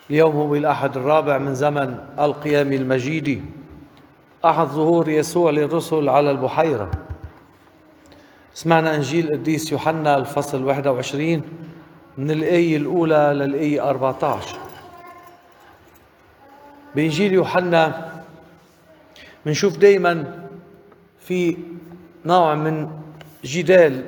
اليوم هو الأحد الرابع من زمن القيام المجيد، أحد ظهور يسوع للرسل على البحيرة. سمعنا إنجيل قديس يوحنا الفصل 21 من الآية الأولى للآية 14. بإنجيل يوحنا بنشوف دايما في نوع من جدال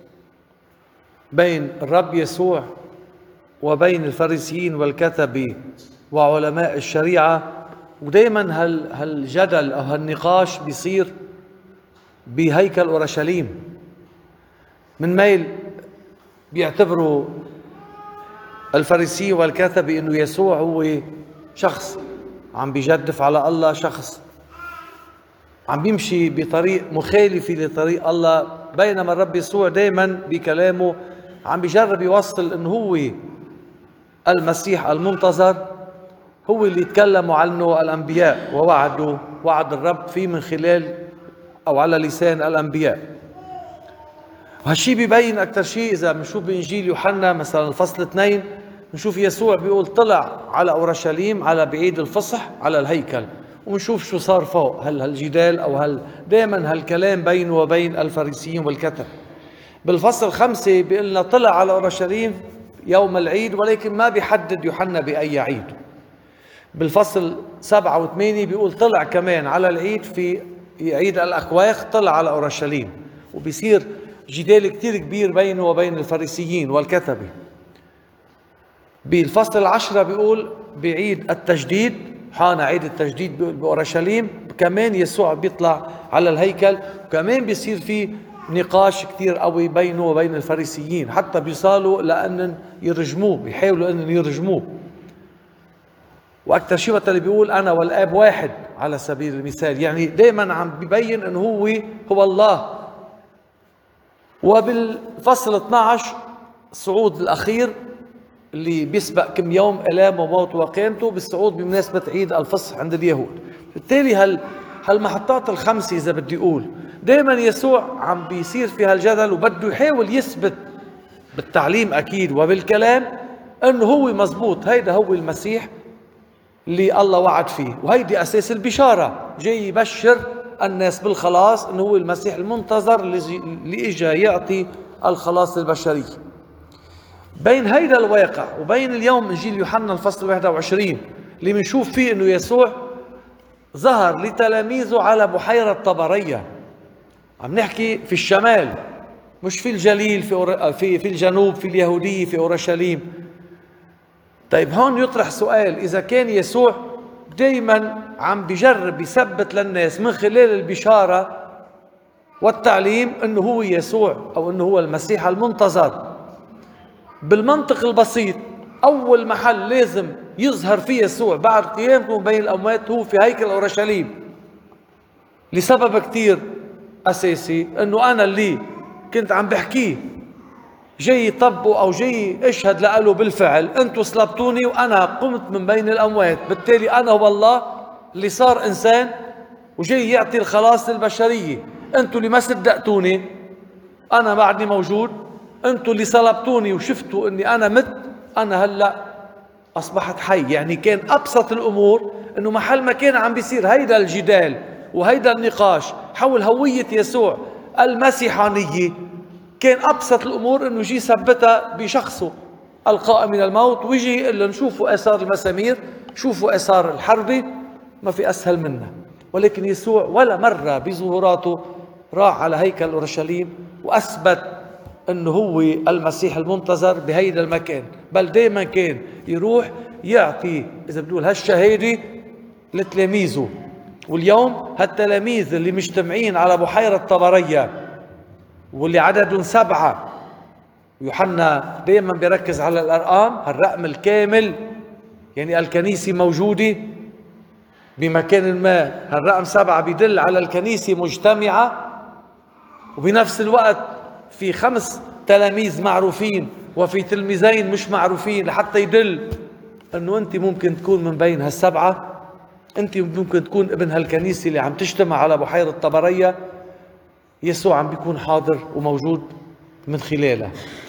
بين الرب يسوع وبين الفريسيين والكتبة وعلماء الشريعة، ودايما هالجدل أو هالنقاش بيصير بهيكل أورشليم. من ميل بيعتبروا الفريسيين والكتبة إنه يسوع هو شخص عم بيجدف على الله، شخص عم بيمشي بطريق مخالف لطريق الله، بينما الرب يسوع دايما بكلامه عم بيجرب يوصل إنه هو المسيح المنتظر، هو اللي تكلموا عنه الأنبياء ووعد الرب فيه من خلال أو على لسان الأنبياء. وهالشي بيبين أكثر شيء إذا بنشوف بإنجيل يوحنا مثلا الفصل 2 بنشوف يسوع بيقول طلع على أورشليم على بعيد الفصح على الهيكل، ونشوف شو صار فوق هالجدال أو دائما هالكلام بينه وبين الفريسيين والكتب. بالفصل 5 بيقول لنا طلع على أورشليم يوم العيد، ولكن ما بيحدد يوحنا بأي عيد. بالفصل 7 و8 بيقول طلع كمان على العيد في عيد الأكواخ، طلع على أورشليم، وبيصير جدال كتير كبير بينه وبين الفريسيين والكتبة. بالفصل 10 بيقول بعيد التجديد، حان عيد التجديد بأورشليم، كمان يسوع بيطلع على الهيكل، وكمان بيصير في نقاش كتير قوي بينه وبين الفريسيين، حتى بيصالوا لأن يرجموه، بيحاولوا أن يرجموه. وأكثر شيء وقت اللي بيقول أنا والآب واحد على سبيل المثال، يعني دائما عم بيبين أنه هو الله. وبالفصل 12 الصعود الأخير اللي بيسبق كم يوم إلام وموت وقيامته، بالصعود بمناسبة عيد الفصح عند اليهود. بالتالي هالمحطات الخمسة إذا بدي أقول دائما يسوع عم بيصير في هالجدل، وبده يحاول يثبت بالتعليم أكيد وبالكلام أنه هو مزبوط، هيدا هو المسيح اللي الله وعد فيه، وهيدي أساس البشارة، جاي يبشر الناس بالخلاص أنه هو المسيح المنتظر اللي إجا يعطي الخلاص البشري. بين هيدا الواقع وبين اليوم إنجيل يوحنا الفصل 21 اللي بنشوف فيه أنه يسوع ظهر لتلاميذه على بحيرة طبرية، عم نحكي في الشمال مش في الجليل، في الجنوب، في اليهودية، في أورشليم. طيب هون يطرح سؤال، إذا كان يسوع دايما عم بيجرب يثبت للناس من خلال البشارة والتعليم أنه هو يسوع أو أنه هو المسيح المنتظر، بالمنطق البسيط أول محل لازم يظهر فيه يسوع بعد قيامته بين الأموات هو في هيكل أورشليم، لسبب كتير أساسي، أنه أنا اللي كنت عم بحكيه جاي يطبقوا أو جاي اشهد له بالفعل، أنتوا صلبتوني وأنا قمت من بين الأموات، بالتالي أنا هو الله اللي صار إنسان وجاي يعطي الخلاص للبشرية. أنتوا اللي ما صدقتوني أنا بعدني موجود، أنتوا اللي صلبتوني وشفتوا أني أنا مت، أنا هلأ أصبحت حي. يعني كان أبسط الأمور أنه محل ما كان عم بيصير هيدا الجدال وهيدا النقاش حول هوية يسوع المسيحانية، كان أبسط الأمور أنه يجي يثبتها بشخصه القائم من الموت، ويجي يقول له شوفوا آثار المسامير، شوفوا آثار الحرب، ما في أسهل منها. ولكن يسوع ولا مرة بظهوراته راح على هيكل أورشليم وأثبت أنه هو المسيح المنتظر بهيدا المكان، بل دائما كان يروح يعطي إذا بدول هالشهادة لتلاميذه. واليوم هالتلاميذ اللي مجتمعين على بحيرة طبرية واللي عددهم 7، يوحنا دائما بيركز على الأرقام، هالرقم الكامل، يعني الكنيسة موجودة بمكان ما، هالرقم 7 بيدل على الكنيسة مجتمعة، وبنفس الوقت في 5 تلاميذ معروفين وفي تلميذين مش معروفين، لحتى يدل أنه أنت ممكن تكون من بين هال7، أنت ممكن تكون ابن هالكنيسة اللي عم تجتمع على بحيرة طبرية، يسوع عم بيكون حاضر وموجود من خلالها.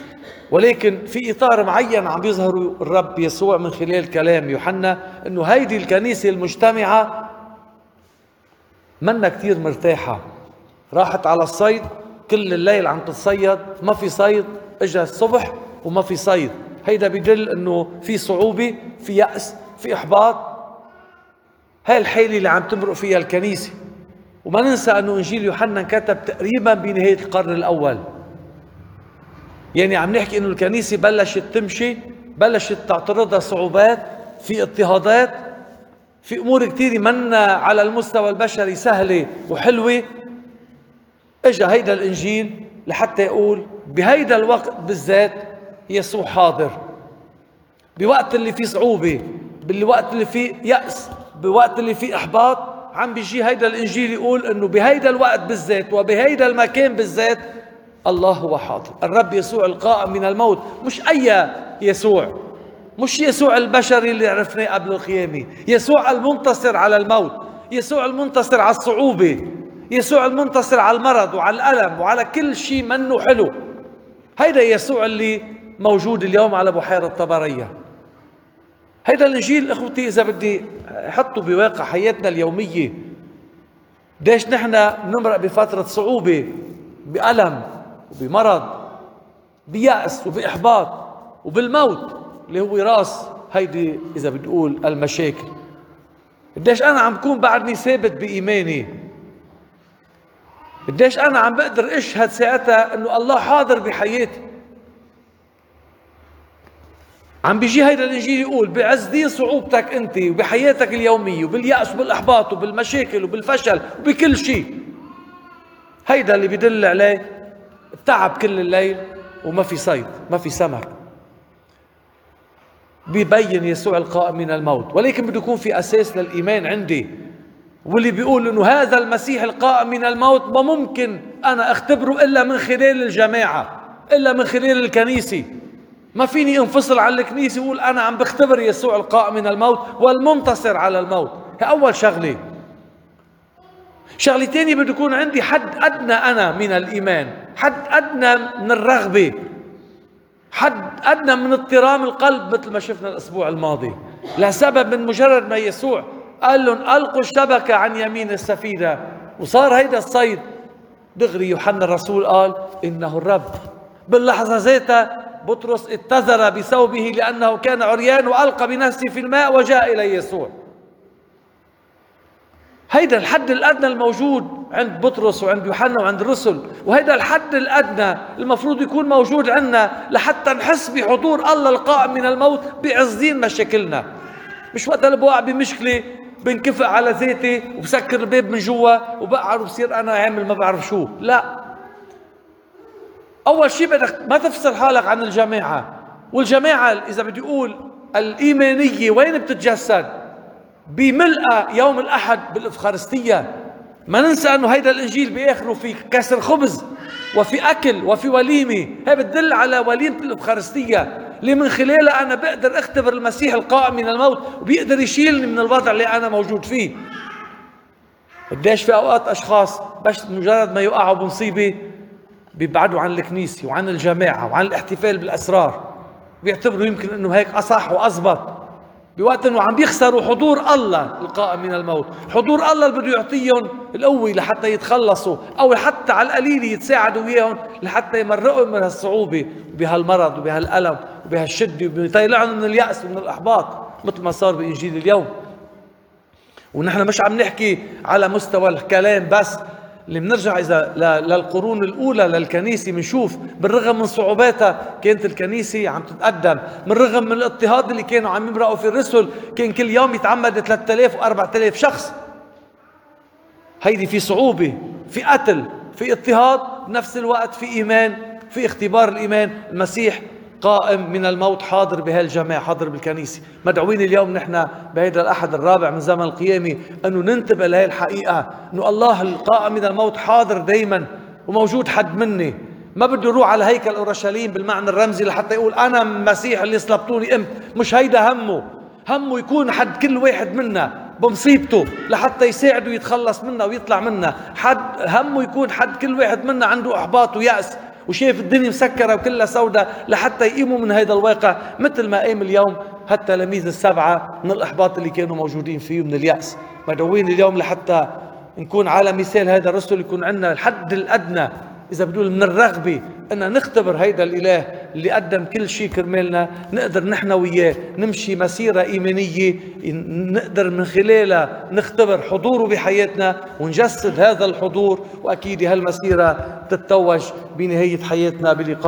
ولكن في إطار معين عم يظهر الرب يسوع من خلال كلام يوحنا أنه هيدي الكنيسة المجتمعة منا كتير مرتاحة، راحت على الصيد كل الليل عم تتصيد، ما في صيد، اجى الصبح وما في صيد. هيدا بيدل أنه في صعوبة، في يأس، في إحباط. هاي الحالة اللي عم تمرق فيها الكنيسة. وما ننسى أنه إنجيل يوحنا انكتب تقريبا بنهاية القرن الأول، يعني عم نحكي أنه الكنيسة بلشت تمشي، بلشت تعترضها صعوبات، في اضطهادات، في أمور كتير منا على المستوى البشري سهلة وحلوة. اجى هيدا الإنجيل لحتى يقول بهيدا الوقت بالذات يسوع حاضر، بوقت اللي فيه صعوبة، بالوقت اللي فيه يأس، بوقت اللي فيه إحباط، عم بيجي هيدا الإنجيل يقول إنه بهيدا الوقت بالذات وبهيدا المكان بالذات الله هو حاضر. الرب يسوع القائم من الموت، مش أي يسوع، مش يسوع البشري اللي عرفناه قبل القيامة، يسوع المنتصر على الموت، يسوع المنتصر على الصعوبة، يسوع المنتصر على المرض وعلى الألم وعلى كل شيء منه حلو. هيدا يسوع اللي موجود اليوم على بحيرة طبرية. هيدا الإنجيل إخوتي إذا بدي حطه بواقع حياتنا اليومية، ديش نحن بنمرق بفترة صعوبة، بألم وبمرض، بيأس وبإحباط وبالموت اللي هو راس هيدي إذا بتقول المشاكل. قديش أنا عم بكون بعدني ثابت بإيماني، قديش أنا عم بقدر أشهد ساعتها أنه الله حاضر بحياتي. عم بيجي هيدا الإنجيل يقول بعز دين صعوبتك أنت وبحياتك اليومية وباليأس وبالإحباط وبالمشاكل وبالفشل وبكل شيء، هيدا اللي بيدل عليه التعب كل الليل وما في صيد، ما في سمك. بيبين يسوع القائم من الموت، ولكن بده يكون في أساس للإيمان عندي. واللي بيقول إنه هذا المسيح القائم من الموت ما ممكن أنا أختبره إلا من خلال الجماعة، إلا من خلال الكنيسة. ما فيني انفصل عن الكنيسة وقول أنا عم بختبر يسوع القائم من الموت والمنتصر على الموت. هي أول شغلة. شغلة تانية بده يكون عندي حد أدنى أنا من الإيمان، حد أدنى من الرغبة، حد أدنى من اضطرام القلب، مثل ما شفنا الأسبوع الماضي، لسبب من مجرد ما يسوع قال لهم ألقوا الشبكة عن يمين السفينة وصار هيدا الصيد. دغري يوحنا الرسول قال إنه الرب. باللحظة ذاتها بطرس اتزر بثوبه لأنه كان عريان وألقى بنفسه في الماء وجاء إلى يسوع. هيدا الحد الأدنى الموجود عند بطرس وعند يوحنا وعند الرسل، وهيدا الحد الأدنى المفروض يكون موجود عندنا لحتى نحس بحضور الله القائم من الموت بعزين مشاكلنا. مش وقت اللي بوقع بمشكلة بنكفئ على ذاتي وبسكر الباب من جوا وبقعد وبصير أنا عامل ما بعرف شو. لا، أول شيء بدك ما تفصل حالك عن الجماعة. والجماعة إذا بدي أقول الإيمانية وين بتتجسد؟ بملء يوم الأحد بالإفخارستية. ما ننسى أنه هيدا الإنجيل بآخره في كسر خبز وفي أكل وفي وليمة. هي بتدل على وليمة الإفخارستية اللي من خلالها أنا بقدر أختبر المسيح القائم من الموت وبيقدر يشيلني من الوضع اللي أنا موجود فيه. قديش في أوقات أشخاص بس مجرد ما يقعوا بمصيبة بيبعدوا عن الكنيسة وعن الجماعة وعن الاحتفال بالأسرار، بيعتبروا يمكن أنه هيك أصح وأضبط، بوقت أنه عم بيخسروا حضور الله القائم من الموت، حضور الله اللي بده يعطيهم القوة لحتى يتخلصوا أو حتى على القليل يتساعدوا وياهم لحتى يمرقوا من هالصعوبة وبهالمرض وبهالألم وبهالشدة وبيطلعهم من اليأس ومن الإحباط مثل ما صار بإنجيل اليوم. ونحن مش عم نحكي على مستوى الكلام بس، اللي بنرجع إذا للقرون الأولى للكنيسة بنشوف بالرغم من صعوباتها كانت الكنيسة عم تتقدم، بالرغم من الاضطهاد اللي كانوا عم يمرقوا في الرسل، كان كل يوم يتعمد 3000 و4000 شخص. هيدي في صعوبة، في قتل، في اضطهاد، بنفس الوقت في إيمان، في اختبار الإيمان. المسيح قائم من الموت حاضر بهالجماعة، حاضر بالكنيسة. مدعوين اليوم نحن بهذا الأحد الرابع من زمن القيامة أنه ننتبه لهي الحقيقة، أنه الله القائم من الموت حاضر دايما وموجود حد مني. ما بده يروح على هيكل أورشليم بالمعنى الرمزي لحتى يقول أنا مسيح اللي صلبتوني أمت. مش هيدا همه، همه يكون حد كل واحد منا بمصيبته لحتى يساعده يتخلص منها ويطلع منها. همه يكون حد كل واحد منا عنده إحباط ويأس وشايف الدنيا مسكرة وكلها سوداء لحتى يقيموا من هذا الواقع مثل ما قام اليوم هالتلاميذ السبعة من الإحباط اللي كانوا موجودين فيه ومن اليأس. مدعوين اليوم لحتى نكون على مثال هذا الرسل، يكون عندنا الحد الأدنى إذا بدول من الرغبة أن نختبر هيدا الإله اللي قدم كل شيء كرمالنا، نقدر نحن وياه نمشي مسيرة إيمانية نقدر من خلالها نختبر حضوره بحياتنا ونجسد هذا الحضور، وأكيد هالمسيرة تتوج بنهاية حياتنا بلقاء